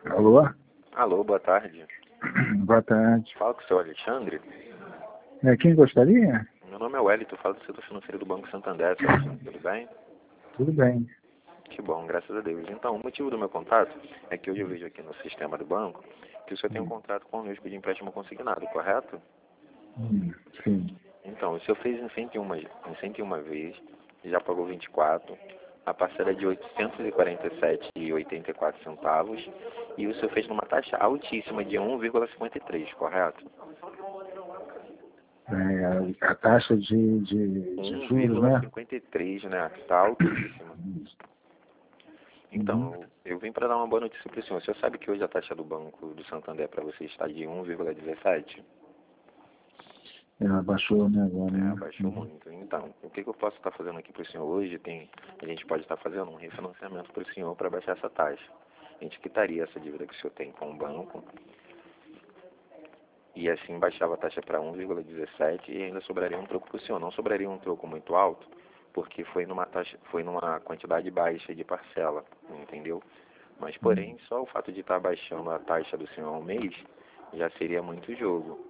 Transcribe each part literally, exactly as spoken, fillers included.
Alô? Alô, boa tarde. Boa tarde. Fala com o senhor Alexandre. É, quem gostaria? Meu nome é Wellington, falo do setor financeiro do Banco Santander, senhor Alexandre, tudo bem? Tudo bem. Que bom, graças a Deus. Então, o motivo do meu contato é que hoje eu vejo aqui no sistema do banco que o senhor tem um contrato conosco de empréstimo consignado, correto? Hum, sim. Então, o senhor fez em cento e uma, em cento e uma vezes, já pagou vinte e quatro, a parcela é de oitocentos e quarenta e sete reais e oitenta e quatro centavos e o senhor fez numa taxa altíssima de um vírgula cinquenta e três, correto? É, a, a taxa de, de, de juros, né? um vírgula cinquenta e três, né? Está altíssima. Então, Uhum. eu, eu vim para dar uma boa notícia para o senhor. O senhor sabe que hoje a taxa do Banco do Santander para você está de um vírgula dezessete? Ela baixou, né, agora, É, né? abaixou Uhum. muito. Então, o que, que eu posso estar fazendo aqui para o senhor hoje? Tem, a gente pode estar fazendo um refinanciamento para o senhor para baixar essa taxa. A gente quitaria essa dívida que o senhor tem com o banco e assim baixava a taxa para um vírgula dezessete e ainda sobraria um troco para o senhor. Não sobraria um troco muito alto, porque foi numa taxa, foi numa quantidade baixa de parcela, entendeu? Mas, porém, só o fato de estar baixando a taxa do senhor ao mês já seria muito jogo.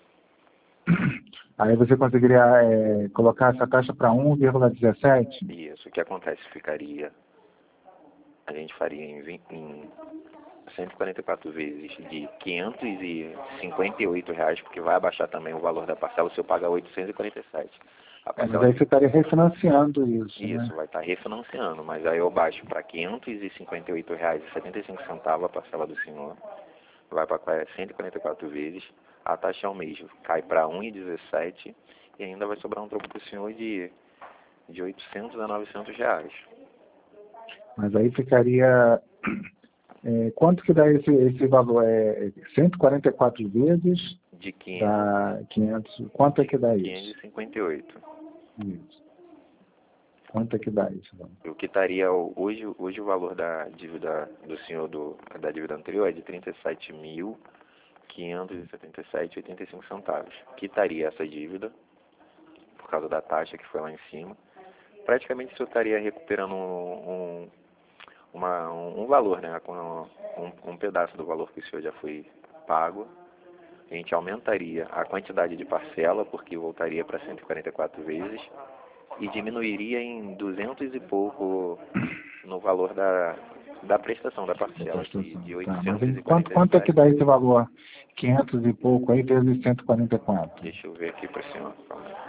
Aí você conseguiria é, colocar essa taxa para um vírgula dezessete? Isso, o que acontece? Ficaria, a gente faria em, vinte, em cento e quarenta e quatro vezes de quinhentos e cinquenta e oito reais, porque vai abaixar também o valor da parcela, o senhor paga oitocentos e quarenta e sete. A É, mas parcela aí de... você estaria refinanciando isso, né? Isso, vai estar refinanciando, mas aí eu baixo para quinhentos e cinquenta e oito reais e setenta e cinco centavos a parcela do senhor. Vai para cento e quarenta e quatro vezes, a taxa ao mês cai para um vírgula dezessete e ainda vai sobrar um troco para o senhor de, de oitocentos a novecentos reais. Mas aí ficaria... É, quanto que dá esse, esse valor? É cento e quarenta e quatro vezes, De quinhentos, dá quinhentos. Quanto é que dá quinhentos isso? e cinquenta e oito. Isso. Quanto é que dá isso? O que estaria hoje, hoje o valor da dívida do senhor do, da dívida anterior é de trinta e sete mil quinhentos e setenta e sete reais e oitenta e cinco centavos. Quitaria essa dívida por causa da taxa que foi lá em cima. Praticamente o senhor estaria recuperando um, um Uma, um, um valor, né, com um, um pedaço do valor que o senhor já foi pago. A gente aumentaria a quantidade de parcela, porque voltaria para cento e quarenta e quatro vezes, e diminuiria em duzentos e pouco no valor da, da prestação da Da parcela, de, prestação. de Tá, mas oitocentos em e quanto, quarenta e quanto é que sete. dá esse valor? quinhentos e pouco aí vezes cento e quarenta e quatro. Deixa eu ver aqui para o senhor. Calma aí.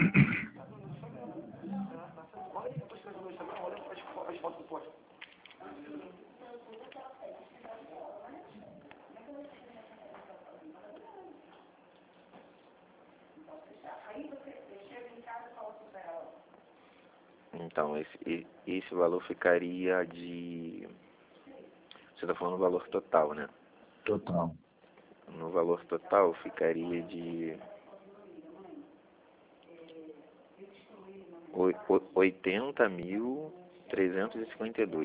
Então, esse, esse valor ficaria de... Você está falando o valor total, né? Total. No valor total ficaria de oitenta mil trezentos e cinquenta e dois.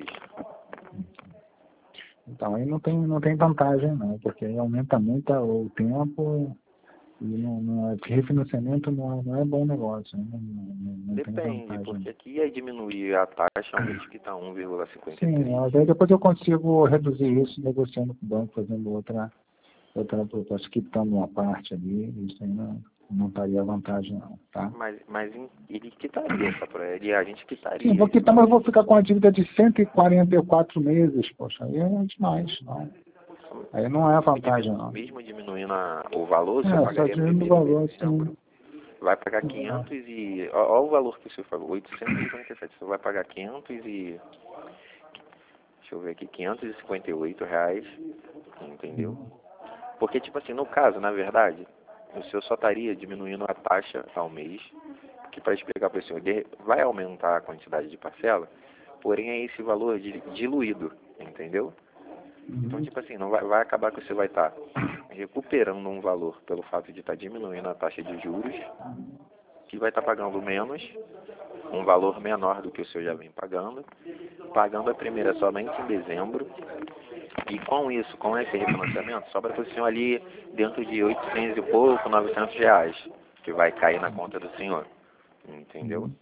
Então aí não tem, não tem vantagem não, porque aí aumenta muito o tempo e não, não é, refinanciamento não é, não é bom negócio, não, não, não tem Depende, vantagem. porque aqui ia diminuir a taxa ao mês que está um vírgula cinquenta e Sim, três. mas aí depois eu consigo reduzir isso negociando com o banco, fazendo outra, outra proposta, quitando uma parte ali, isso aí não, não estaria vantagem não, tá? Mas, mas em- ele quitaria essa para ele, a gente Sim, quitaria vou esse quitar, mas valor. vou ficar com a dívida de cento e quarenta e quatro meses, poxa, aí é demais, não. Aí não é Mesmo, vantagem diminu, não. mesmo diminuindo a, o valor, o senhor É, só pagaria diminuindo o primeiro de valor, dezembro, sim. vai pagar É. quinhentos e... Olha o valor que o senhor pagou, oitocentos e quarenta e sete. O senhor vai pagar quinhentos e... Deixa eu ver aqui, quinhentos e cinquenta e oito reais, entendeu? Porque, tipo assim, no caso, na verdade, o senhor só estaria diminuindo a taxa ao mês, que para explicar para o senhor, de- vai aumentar a quantidade de parcela, porém é esse valor di- diluído, entendeu? Então, Uhum. tipo assim, não vai, vai acabar que você vai estar recuperando um valor pelo fato de estar diminuindo a taxa de juros, que vai estar pagando menos, um valor menor do que o senhor já vem pagando, pagando a primeira somente em dezembro, e com isso, com esse refinanciamento, sobra para o senhor ali dentro de oitocentos e pouco, novecentos reais, que vai cair na conta do senhor, entendeu? Uhum.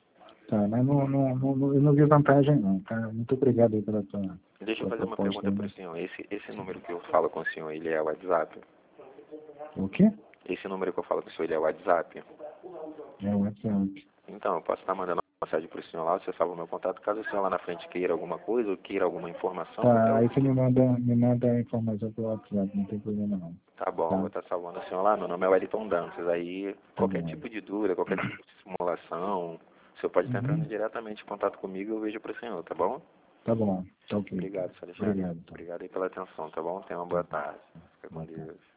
Tá, mas não, não, não, eu não vi vantagem não, tá? Muito obrigado aí pela tua, Deixa eu tua fazer uma proposta pergunta aí, para o mas... senhor. Esse, esse número que eu falo com o senhor, ele é WhatsApp? O quê? Esse número que eu falo com o senhor, ele é WhatsApp? É o WhatsApp. Então, eu posso estar mandando uma mensagem para o senhor lá, você salva o meu contato, caso o senhor lá na frente queira alguma coisa ou queira alguma informação, qualquer Tá, aí outra. você me manda, me manda a informação pelo WhatsApp, não tem problema não. Tá bom, vou Tá? estar salvando o senhor lá. Meu nome é Wellington Dantas. Aí, Tá qualquer bom. tipo de dúvida, qualquer tipo de simulação, o senhor pode estar entrando Uhum. diretamente em contato comigo e eu vejo para o senhor, tá bom? Tá bom, tá ok. Então. Obrigado, senhor Alexandre. Obrigado, então. Obrigado aí pela atenção, tá bom? Tenha uma Tá boa bom. tarde. Fica com Boa tarde. Deus.